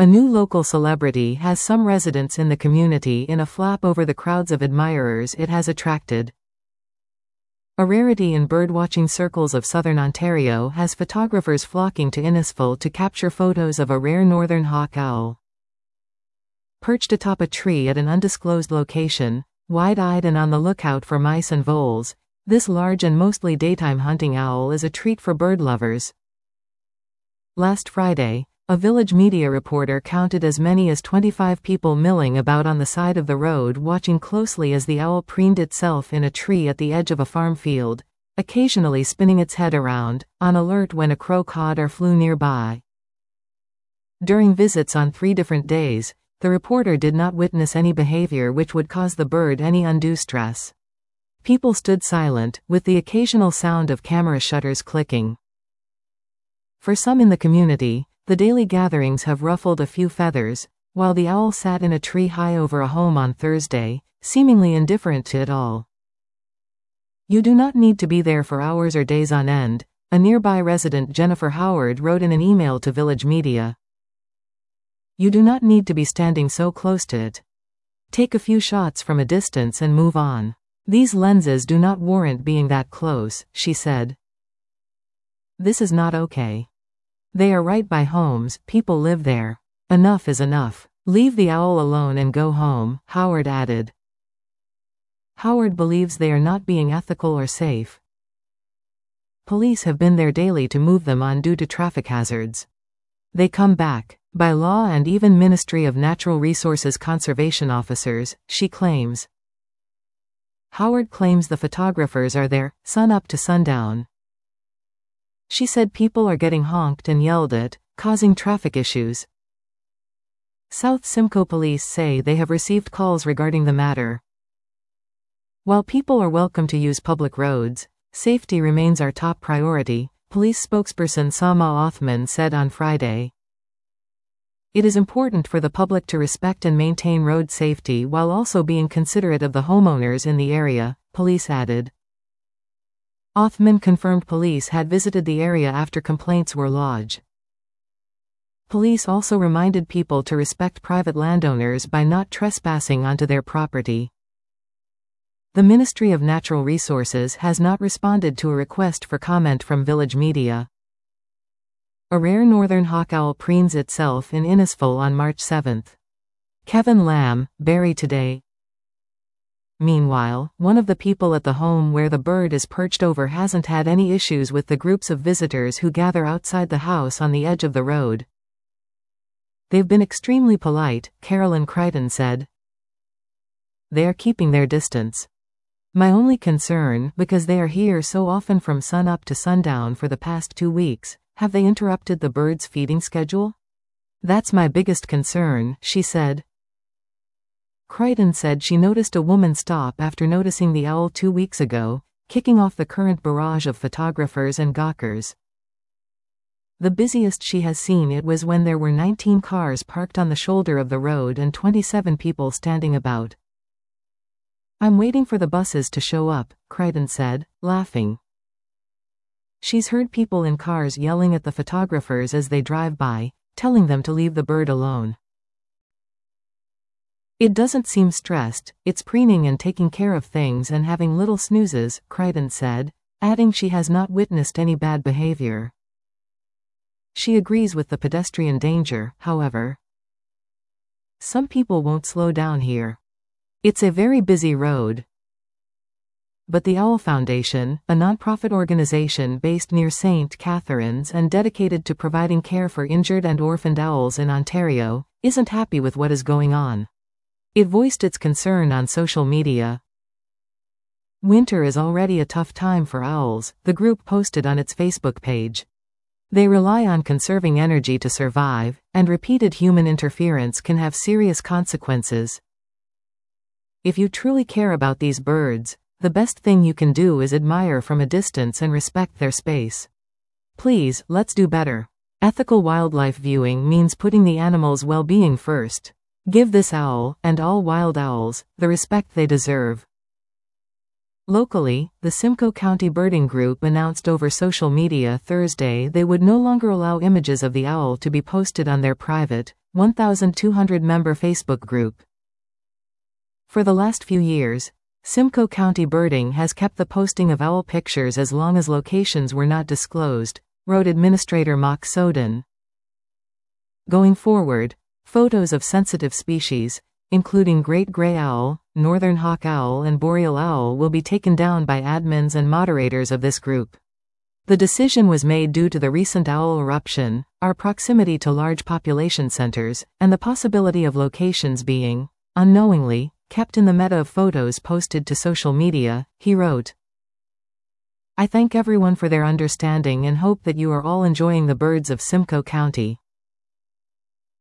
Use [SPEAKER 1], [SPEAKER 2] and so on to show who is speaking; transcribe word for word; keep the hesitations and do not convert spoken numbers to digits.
[SPEAKER 1] A new local celebrity has some residents in the community in a flap over the crowds of admirers it has attracted. A rarity in birdwatching circles of southern Ontario has photographers flocking to Innisfil to capture photos of a rare northern hawk owl. Perched atop a tree at an undisclosed location, wide-eyed and on the lookout for mice and voles, this large and mostly daytime hunting owl is a treat for bird lovers. Last Friday, a village media reporter counted as many as twenty-five people milling about on the side of the road watching closely as the owl preened itself in a tree at the edge of a farm field, occasionally spinning its head around, on alert when a crow cawed or flew nearby. During visits on three different days, the reporter did not witness any behavior which would cause the bird any undue stress. People stood silent, with the occasional sound of camera shutters clicking. For some in the community, the daily gatherings have ruffled a few feathers, while the owl sat in a tree high over a home on Thursday, seemingly indifferent to it all. "You do not need to be there for hours or days on end," a nearby resident Jennifer Howard wrote in an email to village media. "You do not need to be standing so close to it. Take a few shots from a distance and move on. These lenses do not warrant being that close," she said. "This is not okay. They are right by homes, people live there. Enough is enough. Leave the owl alone and go home," Howard added. Howard believes they are not being ethical or safe. Police have been there daily to move them on due to traffic hazards. They come back, by law and even Ministry of Natural Resources conservation officers, she claims. Howard claims the photographers are there, sun up to sundown. She said people are getting honked and yelled at, causing traffic issues. South Simcoe police say they have received calls regarding the matter. "While people are welcome to use public roads, safety remains our top priority," police spokesperson Sama Othman said on Friday. "It is important for the public to respect and maintain road safety while also being considerate of the homeowners in the area," police added. Othman confirmed police had visited the area after complaints were lodged. Police also reminded people to respect private landowners by not trespassing onto their property. The Ministry of Natural Resources has not responded to a request for comment from village media. A rare northern hawk owl preens itself in Innisfil on March seventh. Kevin Lamb, Barrie Today. Meanwhile, one of the people at the home where the bird is perched over hasn't had any issues with the groups of visitors who gather outside the house on the edge of the road. "They've been extremely polite," Carolyn Crichton said. "They are keeping their distance. My only concern, because they are here so often from sun up to sundown for the past two weeks, have they interrupted the bird's feeding schedule? That's my biggest concern," she said. Crichton said she noticed a woman stop after noticing the owl two weeks ago, kicking off the current barrage of photographers and gawkers. The busiest she has seen it was when there were nineteen cars parked on the shoulder of the road and twenty-seven people standing about. "I'm waiting for the buses to show up," Crichton said, laughing. She's heard people in cars yelling at the photographers as they drive by, telling them to leave the bird alone. "It doesn't seem stressed, it's preening and taking care of things and having little snoozes," Crichton said, adding she has not witnessed any bad behavior. She agrees with the pedestrian danger, however. "Some people won't slow down here. It's a very busy road." But the Owl Foundation, a nonprofit organization based near Saint Catharines and dedicated to providing care for injured and orphaned owls in Ontario, isn't happy with what is going on. It voiced its concern on social media. "Winter is already a tough time for owls," the group posted on its Facebook page. "They rely on conserving energy to survive, and repeated human interference can have serious consequences. If you truly care about these birds, the best thing you can do is admire from a distance and respect their space. Please, let's do better. Ethical wildlife viewing means putting the animals' well-being first. Give this owl, and all wild owls, the respect they deserve." Locally, the Simcoe County Birding Group announced over social media Thursday they would no longer allow images of the owl to be posted on their private, one thousand two hundred member Facebook group. For the last few years, Simcoe County Birding has kept the posting of owl pictures as long as locations were not disclosed, wrote Administrator Mock Soden. Going forward, photos of sensitive species, including great gray owl, northern hawk owl and boreal owl, will be taken down by admins and moderators of this group. The decision was made due to the recent owl eruption, our proximity to large population centers, and the possibility of locations being, unknowingly, kept in the meta of photos posted to social media, he wrote. I thank everyone for their understanding and hope that you are all enjoying the birds of Simcoe County.